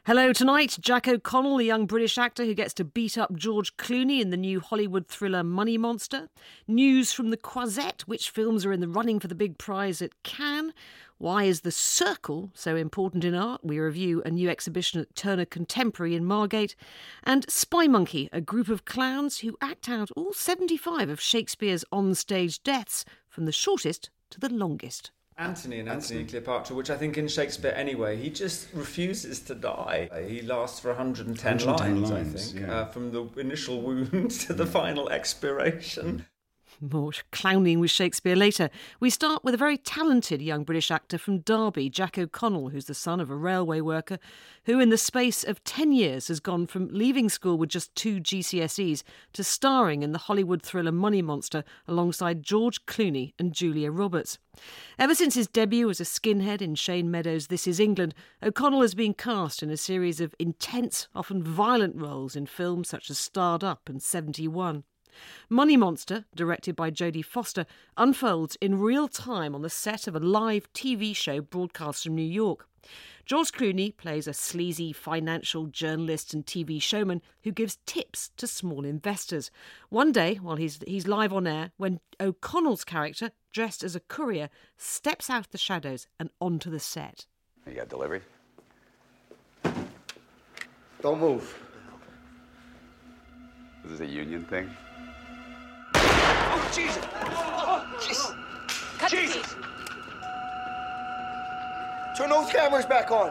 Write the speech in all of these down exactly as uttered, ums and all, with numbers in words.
Hello tonight, Jack O'Connell, the young British actor who gets to beat up George Clooney in the new Hollywood thriller Money Monster. News from the Croisette, which films are in the running for the big prize at Cannes. Why is The Circle so important in art? We review a new exhibition at Turner Contemporary in Margate. And Spy Monkey, a group of clowns who act out all seventy-five of Shakespeare's on-stage deaths, from the shortest to the longest. Antony and Antony and Cleopatra, which I think in Shakespeare anyway, he just refuses to die. He lasts for one hundred ten, one hundred ten lines, lines, I think, yeah. uh, from the initial wound to the final expiration. More clowning with Shakespeare later. We start with a very talented young British actor from Derby, Jack O'Connell, who's the son of a railway worker, who in the space of ten years has gone from leaving school with just two G C S Es to starring in the Hollywood thriller Money Monster alongside George Clooney and Julia Roberts. Ever since his debut as a skinhead in Shane Meadows' This Is England, O'Connell has been cast in a series of intense, often violent roles in films such as Starred Up and seventy-one. Money Monster, directed by Jodie Foster, unfolds in real time on the set of a live T V show broadcast from New York. George Clooney plays a sleazy financial journalist and T V showman who gives tips to small investors. One day, while he's he's live on air, when O'Connell's character, dressed as a courier, steps out of the shadows and onto the set. You got delivery? Don't move. Is this a union thing? Oh, Jesus! Oh, Jesus! Cut Jesus! the feed. Turn those cameras back on.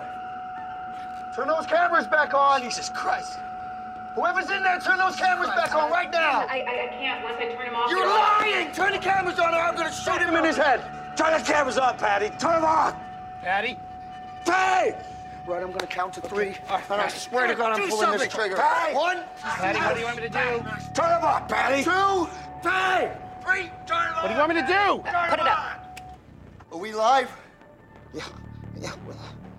Turn those cameras back on. Jesus Christ. Whoever's in there, turn those cameras back on right now. I, I, I can't once I turn them off. You're lying! Turn the cameras on or I'm gonna shoot him in his head. Turn the cameras on, Patty. Turn them on. Patty? Patty! Right, I'm gonna count to three. Right, and I swear to God I'm do pulling something. this trigger. Patty! One. Patty, what do you want me to do? Turn them on, Patty. Two. Patty! Three. Turn them on. What do you want me to do? Turn Put it them up. on. Are we live? Yeah. Yeah, we're live.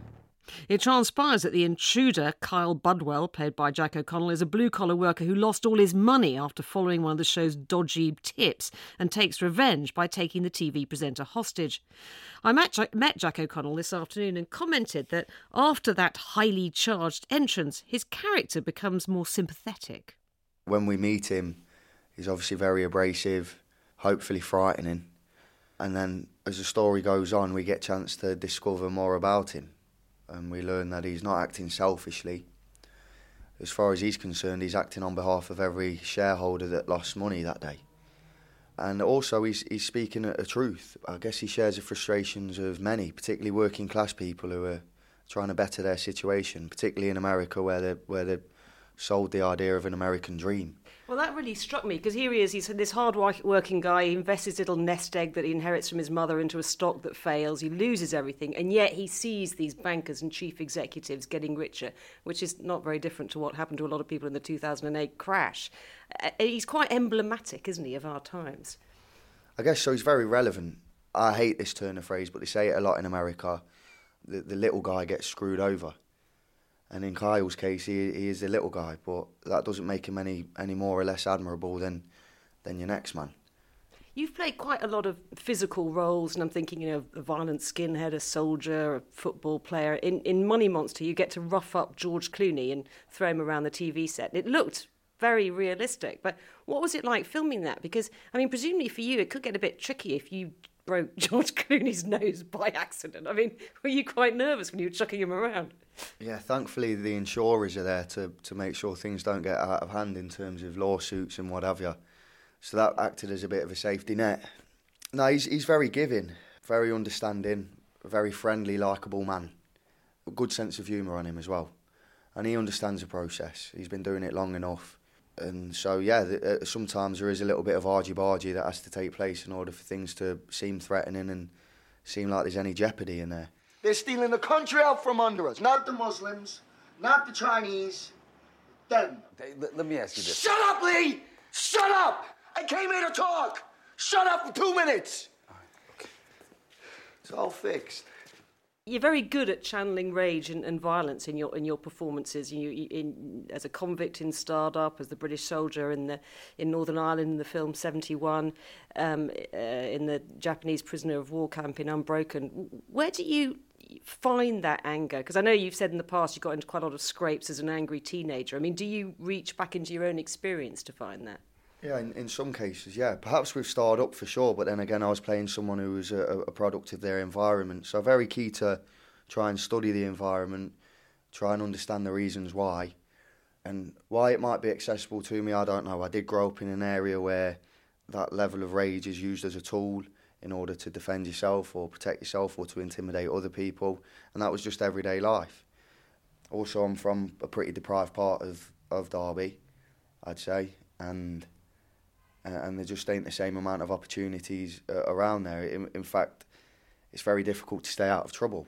It transpires that the intruder, Kyle Budwell, played by Jack O'Connell, is a blue-collar worker who lost all his money after following one of the show's dodgy tips and takes revenge by taking the T V presenter hostage. I met Jack, met Jack O'Connell this afternoon and commented that after that highly charged entrance, his character becomes more sympathetic. When we meet him, he's obviously very abrasive, hopefully frightening. And then as the story goes on, we get a chance to discover more about him. And we learn that he's not acting selfishly. As far as he's concerned, he's acting on behalf of every shareholder that lost money that day. And also he's, he's speaking a truth. I guess he shares the frustrations of many, particularly working class people who are trying to better their situation, particularly in America where they where they sold the idea of an American dream. Well, that really struck me, because here he is, he's this hard-working guy, he invests his little nest egg that he inherits from his mother into a stock that fails, he loses everything, and yet he sees these bankers and chief executives getting richer, which is not very different to what happened to a lot of people in the two thousand eight crash. Uh, he's quite emblematic, isn't he, of our times? I guess so, he's very relevant. I hate this turn of phrase, but they say it a lot in America. The, the little guy gets screwed over. And in Kyle's case, he, he is a little guy, but that doesn't make him any, any more or less admirable than than your next man. You've played quite a lot of physical roles, and I'm thinking, you know, a violent skinhead, a soldier, a football player. In, in Money Monster, you get to rough up George Clooney and throw him around the T V set. It looked very realistic, but what was it like filming that? Because, I mean, presumably for you, it could get a bit tricky if you broke George Clooney's nose by accident. I mean, were you quite nervous when you were chucking him around? Yeah, thankfully the insurers are there to, to make sure things don't get out of hand in terms of lawsuits and what have you. So that acted as a bit of a safety net. No, he's he's very giving, very understanding, a very friendly, likeable man. A good sense of humour on him as well. And he understands the process. He's been doing it long enough. And so, yeah, the, uh, sometimes there is a little bit of argy-bargy that has to take place in order for things to seem threatening and seem like there's any jeopardy in there. They're stealing the country out from under us. Not the Muslims, not the Chinese, them. Hey, let, let me ask you this. Shut up, Lee! Shut up! I came here to talk! Shut up for two minutes! All right, okay. It's all fixed. You're very good at channeling rage and, and violence in your in your performances. You, you in as a convict in Starred Up, as the British soldier in the in Northern Ireland in the film seventy-one, um, uh, in the Japanese prisoner of war camp in Unbroken. Where do you find that anger? Because I know you've said in the past you got into quite a lot of scrapes as an angry teenager. I mean, do you reach back into your own experience to find that? Yeah, in, in some cases, yeah. Perhaps we've started up for sure, but then again, I was playing someone who was a, a product of their environment. So very key to try and study the environment, try and understand the reasons why. And why it might be accessible to me, I don't know. I did grow up in an area where that level of rage is used as a tool in order to defend yourself or protect yourself or to intimidate other people. And that was just everyday life. Also, I'm from a pretty deprived part of, of Derby, I'd say. And and there just ain't the same amount of opportunities uh, around there. In, in fact, it's very difficult to stay out of trouble.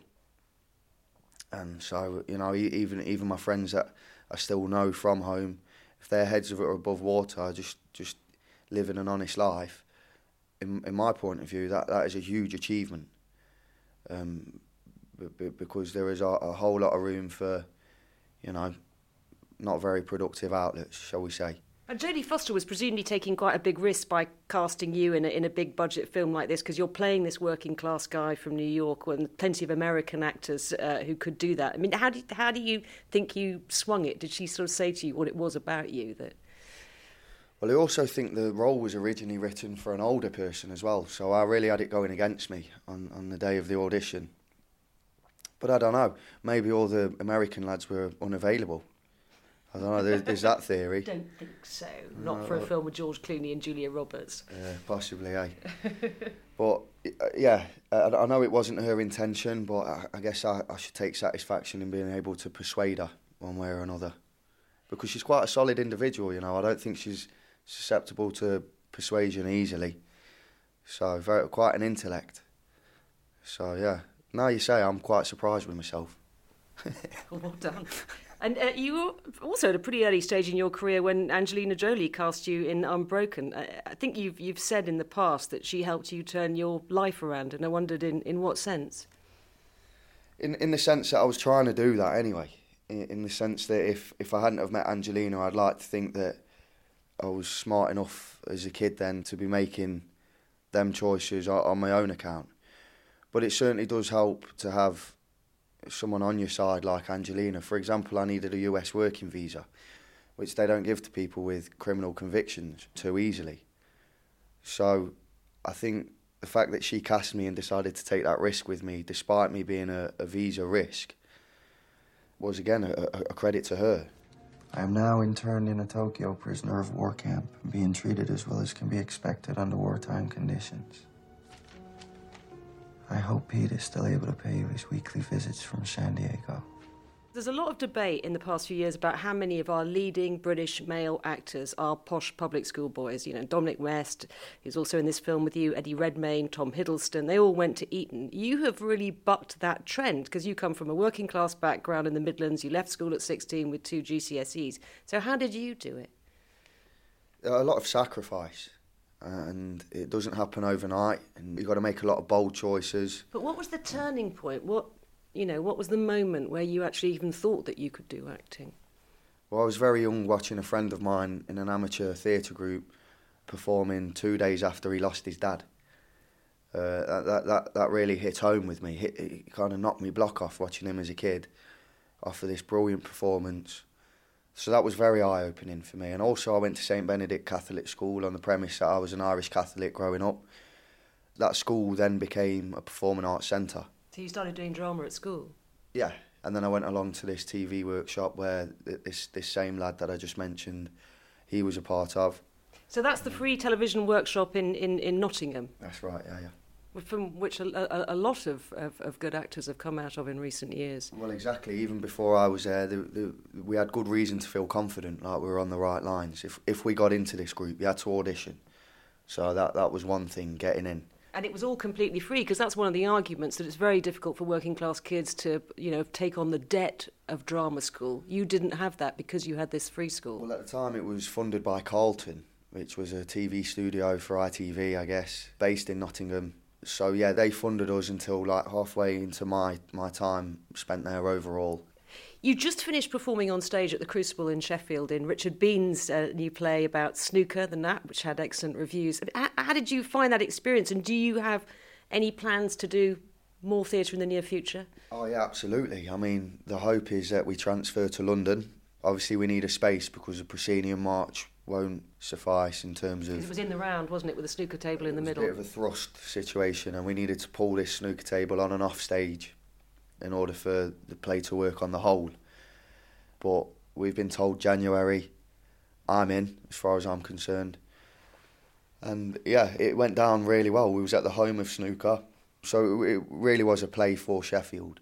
And so, you know, even even my friends that I still know from home, if their heads are above water, just just living an honest life, in in my point of view, that, that is a huge achievement. Um, b- b- because there is a, a whole lot of room for, you know, not very productive outlets, shall we say. And Jodie Foster was presumably taking quite a big risk by casting you in a, in a big budget film like this, because you're playing this working class guy from New York, and plenty of American actors uh, who could do that. I mean, how do how do you think you swung it? Did she sort of say to you what it was about you that? Well, I also think the role was originally written for an older person as well, so I really had it going against me on, on the day of the audition. But I don't know, maybe all the American lads were unavailable. I don't know, there's, there's that theory. I don't think so. Not no, for a film with George Clooney and Julia Roberts. Yeah, possibly, eh? But, uh, yeah, I, I know it wasn't her intention, but I, I guess I, I should take satisfaction in being able to persuade her one way or another. Because she's quite a solid individual, you know. I don't think she's susceptible to persuasion easily. So, very, quite an intellect. So, yeah. Now you say, I'm quite surprised with myself. Well done. And uh, you were also at a pretty early stage in your career when Angelina Jolie cast you in Unbroken. I, I think you've you've said in the past that she helped you turn your life around, and I wondered in, in what sense? In in the sense that I was trying to do that anyway. In, in the sense that if, if I hadn't have met Angelina, I'd like to think that I was smart enough as a kid then to be making them choices on, on my own account. But it certainly does help to have someone on your side like Angelina. For example, I needed a U S working visa, which they don't give to people with criminal convictions too easily. So I think the fact that she cast me and decided to take that risk with me, despite me being a, a visa risk, was again a, a credit to her. I am now interned in a Tokyo prisoner of war camp, being treated as well as can be expected under wartime conditions. I hope Pete is still able to pay you his weekly visits from San Diego. There's a lot of debate in the past few years about how many of our leading British male actors are posh public school boys. You know, Dominic West, who's also in this film with you, Eddie Redmayne, Tom Hiddleston, they all went to Eton. You have really bucked that trend because you come from a working class background in the Midlands. You left school at sixteen with two G C S Es. So how did you do it? A lot of sacrifice. And it doesn't happen overnight, and you've got to make a lot of bold choices. But what was the turning point? What, you know, what was the moment where you actually even thought that you could do acting? Well, I was very young watching a friend of mine in an amateur theatre group performing two days after he lost his dad. Uh, that, that that really hit home with me. It, it kind of knocked me block off watching him as a kid offer this brilliant performance. So that was very eye-opening for me. And also I went to Saint Benedict Catholic School on the premise that I was an Irish Catholic growing up. That school then became a performing arts centre. So you started doing drama at school? Yeah. And then I went along to this T V workshop where this, this same lad that I just mentioned, he was a part of. So that's the free television workshop in, in, in Nottingham? That's right, yeah, yeah. From which a, a, a lot of, of, of good actors have come out of in recent years. Well, exactly. Even before I was there, the, the, we had good reason to feel confident, like we were on the right lines. If if we got into this group, you had to audition. So that, that was one thing, getting in. And it was all completely free, because that's one of the arguments, that it's very difficult for working class kids to, you know, take on the debt of drama school. You didn't have that because you had this free school. Well, at the time it was funded by Carlton, which was a T V studio for I T V, I guess, based in Nottingham. So, yeah, they funded us until, like, halfway into my, my time spent there overall. You just finished performing on stage at the Crucible in Sheffield in Richard Bean's uh, new play about snooker, The Nap, which had excellent reviews. How, how did you find that experience, and do you have any plans to do more theatre in the near future? Oh, yeah, absolutely. I mean, the hope is that we transfer to London. Obviously, we need a space because the proscenium march won't suffice in terms of... It was in the round, wasn't it, with a snooker table in the middle? It was a bit of a thrust situation, and we needed to pull this snooker table on and off stage in order for the play to work on the whole. But we've been told January. I'm in, as far as I'm concerned. And, yeah, it went down really well. We was at the home of snooker, so it really was a play for Sheffield.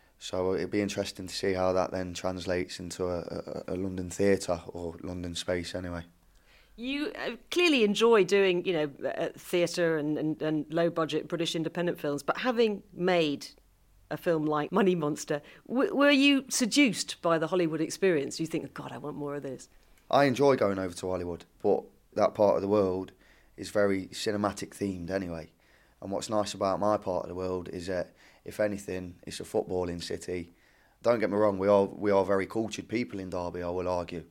So it'd be interesting to see how that then translates into a, a, a London theatre, or London space anyway. You uh, clearly enjoy doing, you know, uh, theatre and, and, and low-budget British independent films, but having made a film like Money Monster, w- were you seduced by the Hollywood experience? You think, God, I want more of this? I enjoy going over to Hollywood, but that part of the world is very cinematic themed anyway. And what's nice about my part of the world is that, if anything, it's a footballing city. Don't get me wrong, we are we are very cultured people in Derby, I will argue.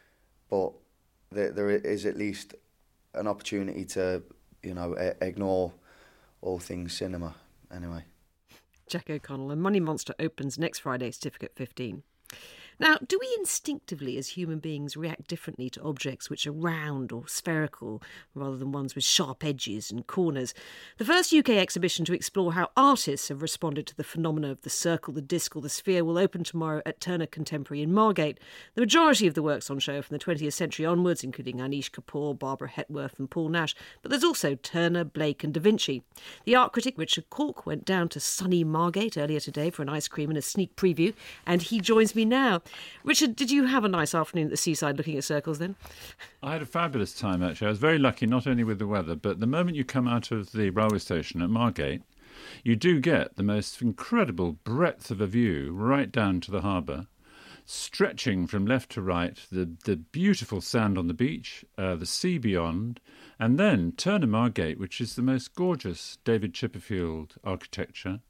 But there, there is at least an opportunity to, you know, e- ignore all things cinema, anyway. Jack O'Connell, and Money Monster opens next Friday, Certificate fifteen. Now, do we instinctively as human beings react differently to objects which are round or spherical rather than ones with sharp edges and corners? The first U K exhibition to explore how artists have responded to the phenomena of the circle, the disc or the sphere will open tomorrow at Turner Contemporary in Margate. The majority of the works on show from the twentieth century onwards, including Anish Kapoor, Barbara Hepworth and Paul Nash, but there's also Turner, Blake and Da Vinci. The art critic Richard Cork went down to sunny Margate earlier today for an ice cream and a sneak preview, and he joins me now. Richard, did you have a nice afternoon at the seaside looking at circles then? I had a fabulous time, actually. I was very lucky, not only with the weather, but the moment you come out of the railway station at Margate, you do get the most incredible breadth of a view right down to the harbour, stretching from left to right, the, the beautiful sand on the beach, uh, the sea beyond, and then Turner Margate, which is the most gorgeous David Chipperfield architecture.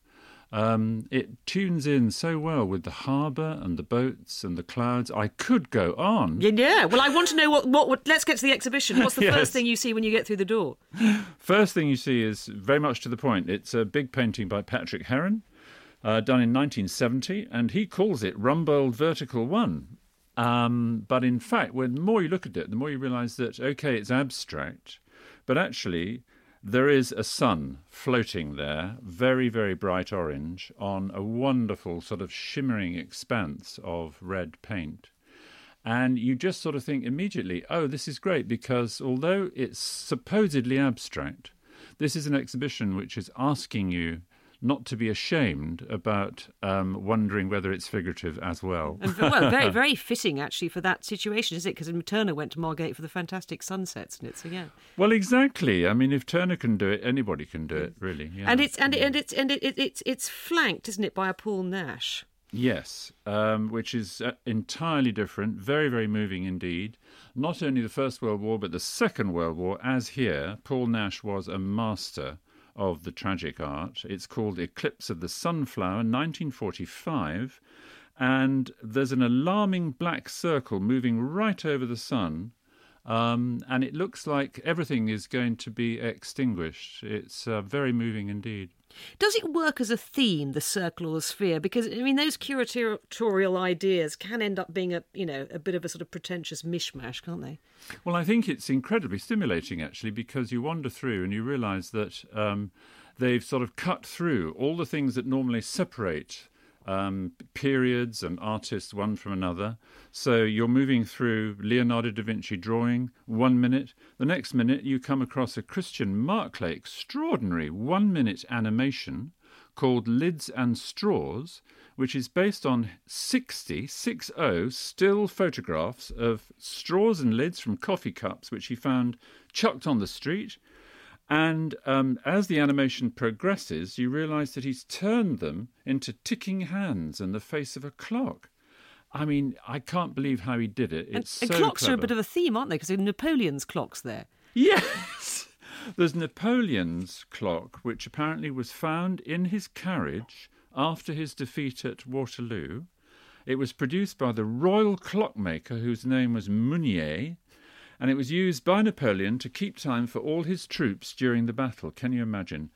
Um, it tunes in so well with the harbour and the boats and the clouds. I could go on. Yeah, well, I want to know what, what, what... Let's get to the exhibition. What's the Yes. first thing you see when you get through the door? First thing you see is very much to the point. It's a big painting by Patrick Heron, uh, done in nineteen seventy, and he calls it Rumbold Vertical One. Um, but in fact, when the more you look at it, the more you realise that, OK, it's abstract, but actually... there is a sun floating there, very, very bright orange, on a wonderful sort of shimmering expanse of red paint. And you just sort of think immediately, oh, this is great, because although it's supposedly abstract, this is an exhibition which is asking you not to be ashamed about um, wondering whether it's figurative as well. And, well, very, very fitting, actually, for that situation, is it? Because Turner went to Margate for the fantastic sunsets, and it's, so yeah. Well, exactly. I mean, if Turner can do it, anybody can do it, really. Yeah. And it's and it, and it's and it, it, it's it's flanked, isn't it, by a Paul Nash? Yes, um, which is uh, entirely different, very, very moving indeed. Not only the First World War, but the Second World War, as here, Paul Nash was a master of the tragic art. It's called Eclipse of the Sunflower, nineteen forty-five, and there's an alarming black circle moving right over the sun, um, and it looks like everything is going to be extinguished. It's uh, very moving indeed. Does it work as a theme, the circle or the sphere? Because, I mean, those curatorial ideas can end up being a, you know, a bit of a sort of pretentious mishmash, can't they? Well, I think it's incredibly stimulating, actually, because you wander through and you realise that um, they've sort of cut through all the things that normally separate um, periods and artists one from another. So you're moving through Leonardo da Vinci drawing one minute. The next minute you come across a Christian Marclay extraordinary one-minute animation called Lids and Straws, which is based on sixty, six oh, still photographs of straws and lids from coffee cups, which he found chucked on the street. And um, as the animation progresses, you realise that he's turned them into ticking hands and the face of a clock. I mean, I can't believe how he did it. It's and, so and clocks clever. are a bit of a theme, aren't they? Because Napoleon's clock's there. Yes! There's Napoleon's clock, which apparently was found in his carriage after his defeat at Waterloo. It was produced by the royal clockmaker, whose name was Meunier, and it was used by Napoleon to keep time for all his troops during the battle. Can you imagine?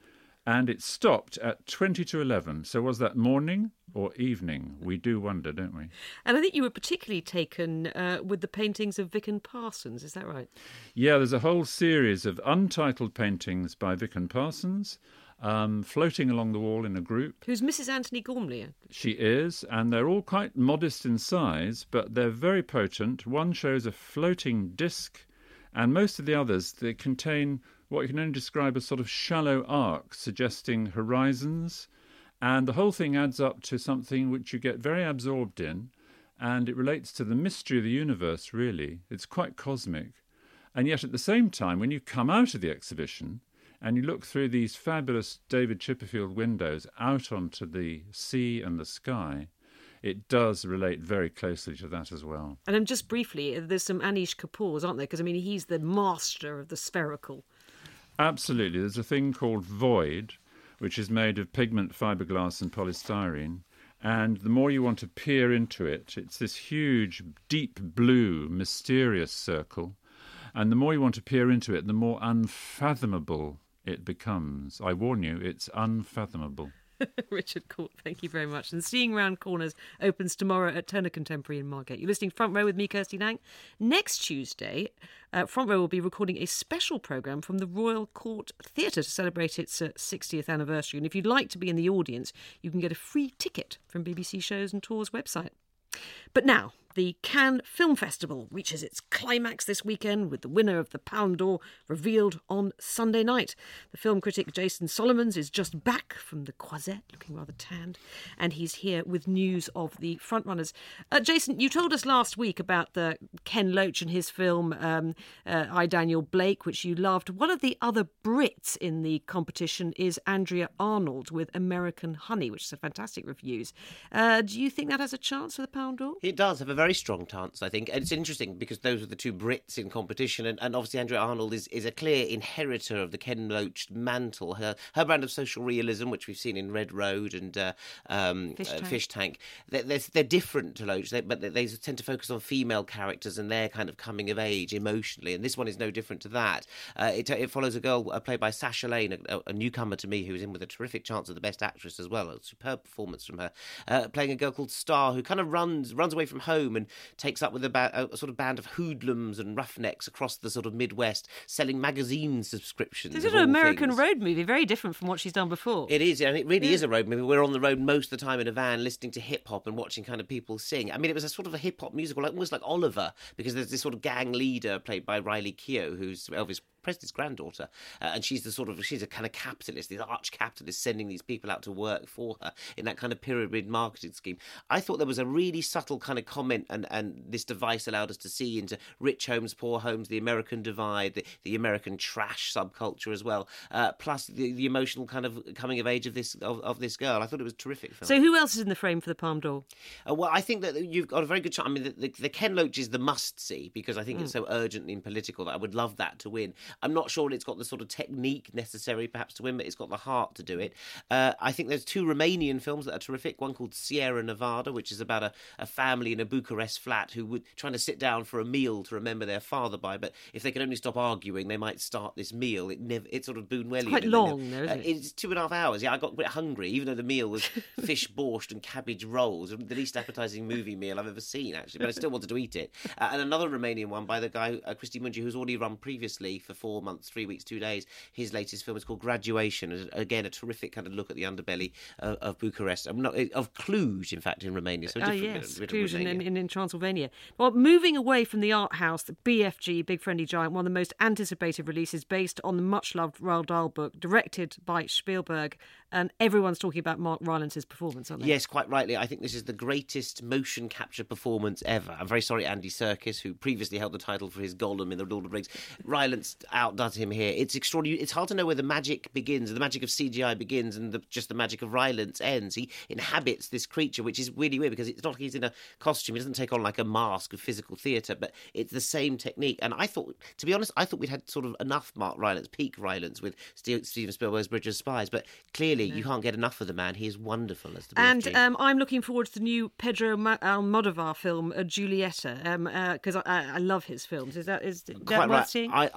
And it stopped at twenty to eleven. So was that morning or evening? We do wonder, don't we? And I think you were particularly taken uh, with the paintings of Vicken Parsons, is that right? Yeah, there's a whole series of untitled paintings by Vicken Parsons, um, floating along the wall in a group. Who's Missus Anthony Gormley? She is, and they're all quite modest in size, but they're very potent. One shows a floating disc, and most of the others, they contain what you can only describe as sort of shallow arcs, suggesting horizons. And the whole thing adds up to something which you get very absorbed in, and it relates to the mystery of the universe, really. It's quite cosmic. And yet at the same time, when you come out of the exhibition and you look through these fabulous David Chipperfield windows out onto the sea and the sky, it does relate very closely to that as well. And um, just briefly, there's some Anish Kapoors, aren't there? Because, I mean, he's the master of the spherical. Absolutely. There's a thing called Void, which is made of pigment, fiberglass and polystyrene. And the more you want to peer into it, it's this huge, deep blue, mysterious circle. And the more you want to peer into it, the more unfathomable it becomes. I warn you, it's unfathomable. Richard Court, thank you very much. And Seeing Round Corners opens tomorrow at Turner Contemporary in Margate. You're listening Front Row with me, Kirsty Lang. Next Tuesday, uh, Front Row will be recording a special programme from the Royal Court Theatre to celebrate its uh, sixtieth anniversary. And if you'd like to be in the audience, you can get a free ticket from B B C Shows and Tours website. But now, the Cannes Film Festival reaches its climax this weekend with the winner of the Palme d'Or revealed on Sunday night. The film critic Jason Solomons is just back from the Croisette, looking rather tanned, and he's here with news of the frontrunners. Uh, Jason, you told us last week about the Ken Loach and his film um, uh, I, Daniel Blake, which you loved. One of the other Brits in the competition is Andrea Arnold with American Honey, which is a fantastic reviews. Uh, do you think that has a chance for the Palme d'Or? It does have a very strong chance, I think. And it's interesting because those are the two Brits in competition, and, and obviously Andrea Arnold is, is a clear inheritor of the Ken Loach mantle. Her her brand of social realism, which we've seen in Red Road and uh, um, Fish Tank, uh, Fish Tank they're, they're, they're different to Loach, they, but they, they tend to focus on female characters and their kind of coming of age emotionally, and this one is no different to that. Uh, it, it follows a girl uh, played by Sasha Lane, a, a newcomer to me, who's in with a terrific chance of the Best Actress as well. A superb performance from her, uh, playing a girl called Star, who kind of runs runs away from home and takes up with a, ba- a sort of band of hoodlums and roughnecks across the sort of Midwest, selling magazine subscriptions. This is an American things. road movie, very different from what she's done before. It is, and it really yeah. is a road movie. We're on the road most of the time in a van, listening to hip hop and watching kind of people sing. I mean, it was a sort of a hip hop musical, like, almost like Oliver, because there's this sort of gang leader played by Riley Keough, who's Elvis Presley's granddaughter, uh, and she's the sort of she's a kind of capitalist, this arch capitalist, sending these people out to work for her in that kind of pyramid marketing scheme. I thought there was a really subtle kind of comment, and, and this device allowed us to see into rich homes, poor homes, the American divide, the, the American trash subculture as well, uh, plus the, the emotional kind of coming of age of this of, of this girl. I thought it was a terrific film. So who else is in the frame for the Palme d'Or? Uh, well, I think that you've got a very good chance. I mean, the, the, the Ken Loach is the must-see, because I think mm. it's so urgent and political that I would love that to win. I'm not sure it's got the sort of technique necessary perhaps to win, but it's got the heart to do it. Uh, I think there's two Romanian films that are terrific. One called Sierra Nevada, which is about a, a family in a Bucharest flat who were trying to sit down for a meal to remember their father by, but if they could only stop arguing, they might start this meal. It never, it's sort of Buñuelian. It's quite long, though, isn't uh, it? It's two and a half hours. Yeah, I got a bit hungry, even though the meal was fish borscht and cabbage rolls, the least appetising movie meal I've ever seen, actually, but I still wanted to eat it. Uh, and another Romanian one by the guy, uh, Cristi Mungi, who's already run previously for four months, three weeks, two days. His latest film is called Graduation. Again, a terrific kind of look at the underbelly uh, of Bucharest. I'm not of Cluj, in fact, in Romania. So a oh different yes, bit, bit Cluj in, in, in Transylvania. Well, moving away from the art house, the B F G, Big Friendly Giant, one of the most anticipated releases based on the much-loved Roald Dahl book, directed by Spielberg, and everyone's talking about Mark Rylance's performance, aren't they? Yes, quite rightly. I think this is the greatest motion capture performance ever. I'm very sorry, Andy Serkis, who previously held the title for his Gollum in The Lord of the Rings. Rylance outdoes him here. It's extraordinary. It's hard to know where the magic begins, the magic of C G I begins, and the, just the magic of Rylance ends. He inhabits this creature, which is really weird, because it's not like he's in a costume. He doesn't take on like a mask of physical theatre, but it's the same technique. And I thought, to be honest, I thought we'd had sort of enough Mark Rylance, peak Rylance, with Steven Spielberg's Bridge of Spies, but clearly no. you can't get enough of the man. He is wonderful as the B F G. And um, I'm looking forward to the new Pedro Almodovar film, uh, Julieta, because um, uh, I, I love his films. Is that is that quite worth right? seeing? I, I love his films.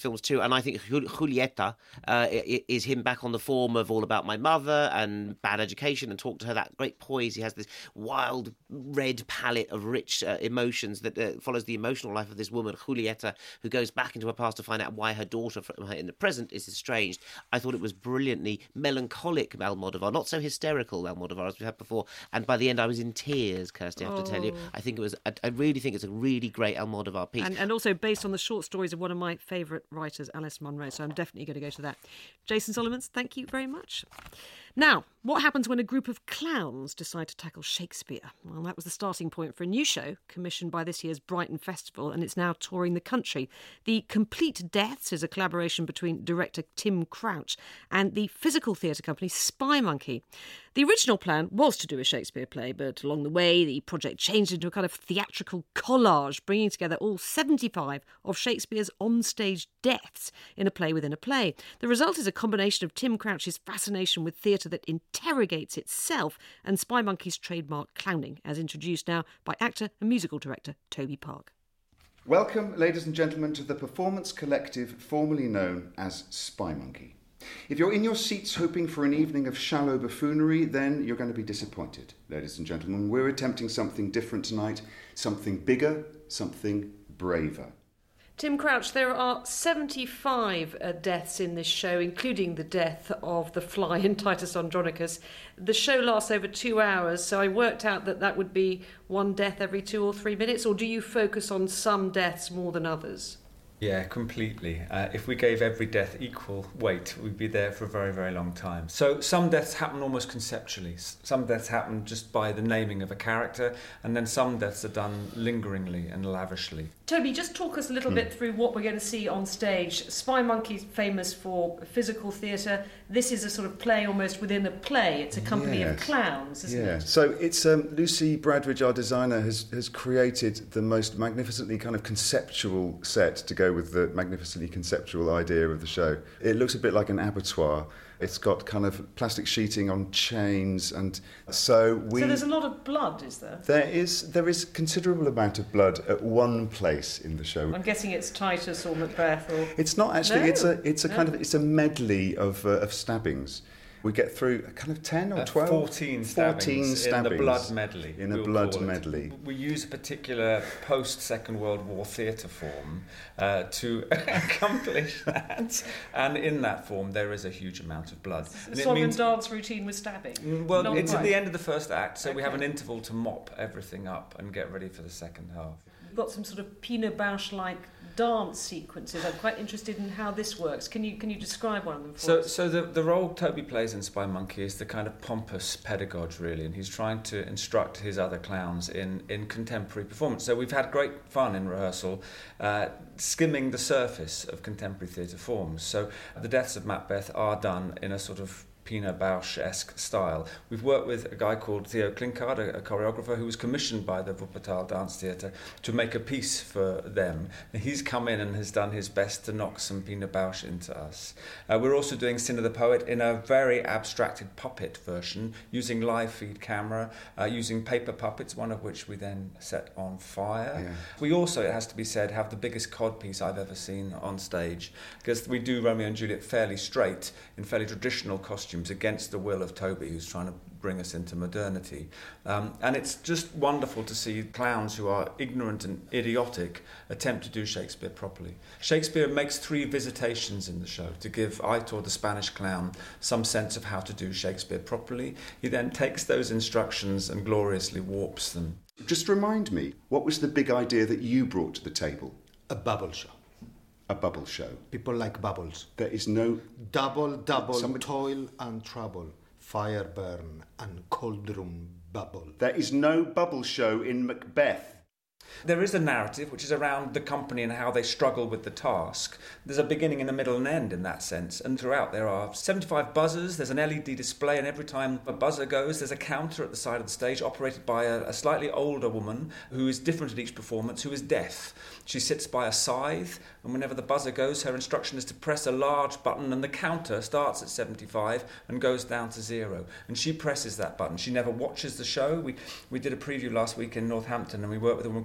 films too. And I think Julieta uh, is him back on the form of All About My Mother and Bad Education, and Talk to Her, that great poise. He has this wild red palette of rich uh, emotions that uh, follows the emotional life of this woman, Julieta, who goes back into her past to find out why her daughter from her in the present is estranged. I thought it was brilliantly melancholic Almodovar, not so hysterical Almodovar as we've had before. And by the end, I was in tears, Kirsty, I have to tell you. I think it was, I, I really think it's a really great Almodovar piece. And, and also based on the short stories of one of my favourite writers, Alice Munro, so I'm definitely going to go to that. Jason Solomons, thank you very much. Now, what happens when a group of clowns decide to tackle Shakespeare? Well, that was the starting point for a new show commissioned by this year's Brighton Festival, and it's now touring the country. The Complete Deaths is a collaboration between director Tim Crouch and the physical theatre company Spy Monkey. The original plan was to do a Shakespeare play, but along the way the project changed into a kind of theatrical collage, bringing together all seventy-five of Shakespeare's onstage deaths in a play within a play. The result is a combination of Tim Crouch's fascination with theatre that interrogates itself and Spy Monkey's trademark clowning, as introduced now by actor and musical director Toby Park. Welcome, ladies and gentlemen, to the performance collective formerly known as Spy Monkey. If you're in your seats hoping for an evening of shallow buffoonery, then you're going to be disappointed, ladies and gentlemen. We're attempting something different tonight, something bigger, something braver. Tim Crouch, there are seventy-five uh, deaths in this show, including the death of the fly in Titus Andronicus. The show lasts over two hours, so I worked out that that would be one death every two or three minutes, or do you focus on some deaths more than others? Yeah, completely. Uh, if we gave every death equal weight, we'd be there for a very, very long time. So some deaths happen almost conceptually. Some deaths happen just by the naming of a character, and then some deaths are done lingeringly and lavishly. Toby, just talk us a little hmm. bit through what we're going to see on stage. Spy Monkey's famous for physical theatre. This is a sort of play almost within a play. It's a company yes. of clowns, isn't yeah. it? So it's um, Lucy Bradridge, our designer, has, has created the most magnificently kind of conceptual set to go with the magnificently conceptual idea of the show. It looks a bit like an abattoir. It's got kind of plastic sheeting on chains, and so we... So there's a lot of blood, is there? There is there is considerable amount of blood at one place in the show. I'm guessing it's Titus or Macbeth or... It's not actually, no. it's a it's a no. kind of, it's a medley of uh, of stabbings. We get through a kind of ten or twelve? Uh, fourteen stabbings, fourteen stabbings in the blood medley. In a we'll blood medley. We use a particular post-Second World War theatre form uh, to accomplish that. And in that form, there is a huge amount of blood. A song and dance routine with stabbing? Well, Not it's quite. at the end of the first act, so okay. we have an interval to mop everything up and get ready for the second half. You've got some sort of Pina Bausch-like dance sequences. I'm quite interested in how this works. Can you can you describe one of them for so, us? So the, the role Toby plays in Spy Monkey is the kind of pompous pedagogue, really, and he's trying to instruct his other clowns in, in contemporary performance. So we've had great fun in rehearsal, uh, skimming the surface of contemporary theatre forms. So the deaths of Macbeth are done in a sort of Pina Bausch-esque style. We've worked with a guy called Theo Klinkard, a, a choreographer who was commissioned by the Wuppertal Dance Theatre to make a piece for them. And he's come in and has done his best to knock some Pina Bausch into us. Uh, we're also doing Sin of the Poet in a very abstracted puppet version, using live feed camera, uh, using paper puppets, one of which we then set on fire. Yeah. We also, it has to be said, have the biggest codpiece I've ever seen on stage, because we do Romeo and Juliet fairly straight, in fairly traditional costumes, against the will of Toby, who's trying to bring us into modernity. Um, and it's just wonderful to see clowns who are ignorant and idiotic attempt to do Shakespeare properly. Shakespeare makes three visitations in the show to give Aitor, the Spanish clown, some sense of how to do Shakespeare properly. He then takes those instructions and gloriously warps them. Just remind me, what was the big idea that you brought to the table? A bubble show. A bubble show. People like bubbles. There is no... Double, double, Somebody... toil and trouble, fire burn and cauldron bubble. There is no bubble show in Macbeth. There is a narrative which is around the company and how they struggle with the task. There's a beginning and a middle and end in that sense. And throughout there are seventy-five buzzers, there's an L E D display, and every time a buzzer goes, there's a counter at the side of the stage operated by a, a slightly older woman who is different at each performance, who is deaf. She sits by a scythe, and whenever the buzzer goes, her instruction is to press a large button, and the counter starts at seventy-five and goes down to zero. And she presses that button. She never watches the show. We we did a preview last week in Northampton, and we worked with a woman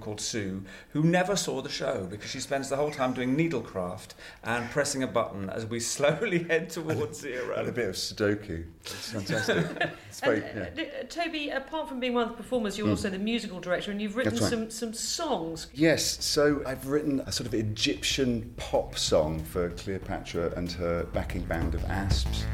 called Sue, who never saw the show because she spends the whole time doing needlecraft and pressing a button as we slowly head towards zero. And a bit of Sudoku. It's fantastic. It's very, and, yeah. uh, Toby, apart from being one of the performers, you're Mm. also the musical director, and you've written That's right. some, some songs. Yes, so I've written a sort of Egyptian pop song for Cleopatra and her backing band of asps.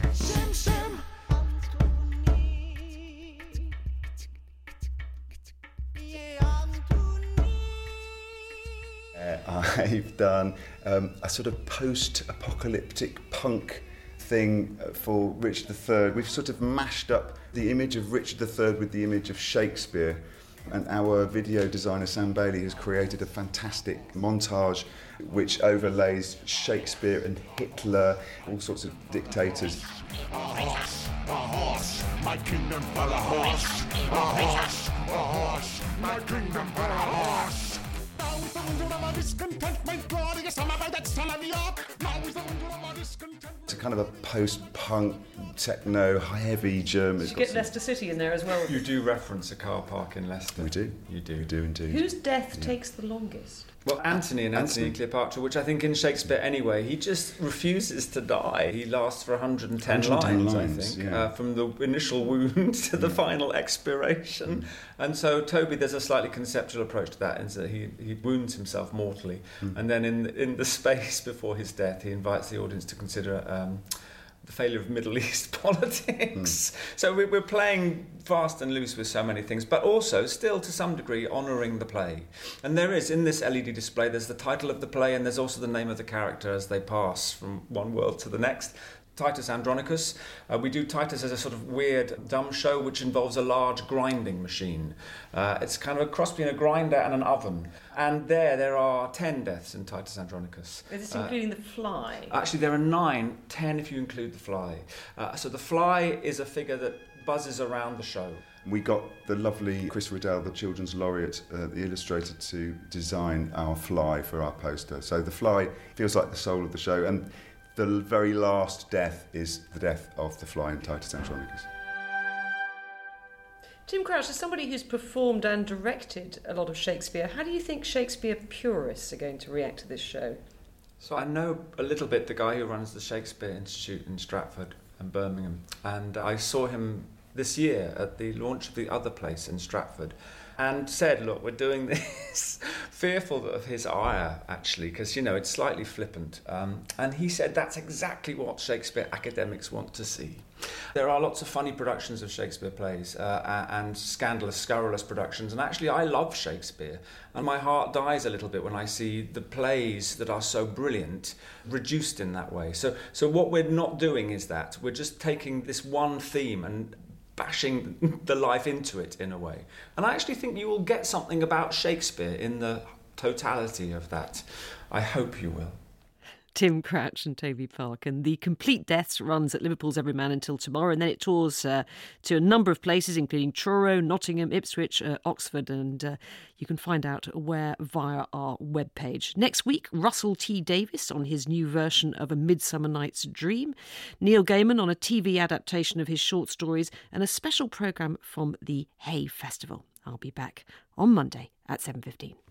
Uh, I've done um, a sort of post-apocalyptic punk thing for Richard the Third. We've sort of mashed up the image of Richard the Third with the image of Shakespeare, and our video designer Sam Bailey has created a fantastic montage which overlays Shakespeare and Hitler, all sorts of dictators. A horse, a horse, my kingdom for a horse. A horse, a horse, my kingdom for a horse. Now is the winter of my discontent, my glorious summer by that son of York. Now is the winter of my discontent. It's a kind of a post-punk, techno, heavy German. You get Leicester City in there as well. You do reference a car park in Leicester. We do. You do. We do indeed. Whose death takes the longest? Well, Antony and Antony and Cleopatra, which I think in Shakespeare anyway, he just refuses to die. He lasts for one hundred ten, one hundred ten lines, lines, I think, yeah. uh, from the initial wound to the final expiration. And so Toby, there's a slightly conceptual approach to that, in that he, he wounds himself mortally. Mm. And then in, in the space before his death, he invites the audience to consider um, the failure of Middle East politics. Mm. So we, we're playing fast and loose with so many things, but also still to some degree honouring the play. And there is, in this L E D display, there's the title of the play and there's also the name of the character as they pass from one world to the next. Titus Andronicus. Uh, we do Titus as a sort of weird dumb show which involves a large grinding machine. Uh, it's kind of a cross between a grinder and an oven. And there, there are ten deaths in Titus Andronicus. Is this Uh, including the fly? Actually, there are nine, ten if you include the fly. Uh, so the fly is a figure that buzzes around the show. We got the lovely Chris Riddell, the Children's Laureate, uh, the illustrator, to design our fly for our poster. So the fly feels like the soul of the show, and the very last death is the death of the fly in Titus Andronicus. Tim Crouch, as somebody who's performed and directed a lot of Shakespeare, how do you think Shakespeare purists are going to react to this show? So I know a little bit the guy who runs the Shakespeare Institute in Stratford and Birmingham, and I saw him this year at the launch of the other place in Stratford, and said, look, we're doing this, fearful of his ire, actually, because, you know, it's slightly flippant. Um, and he said that's exactly what Shakespeare academics want to see. There are lots of funny productions of Shakespeare plays uh, and scandalous, scurrilous productions, and actually I love Shakespeare, and my heart dies a little bit when I see the plays that are so brilliant reduced in that way. So, so what we're not doing is that. We're just taking this one theme and bashing the life into it in a way. And I actually think you will get something about Shakespeare in the totality of that. I hope you will. Tim Crouch and Toby Park. And The Complete Deaths runs at Liverpool's Everyman until tomorrow, and then it tours uh, to a number of places, including Truro, Nottingham, Ipswich, uh, Oxford, and uh, you can find out where via our webpage. Next week, Russell T Davies on his new version of A Midsummer Night's Dream, Neil Gaiman on a T V adaptation of his short stories, and a special programme from the Hay Festival. I'll be back on Monday at seven fifteen.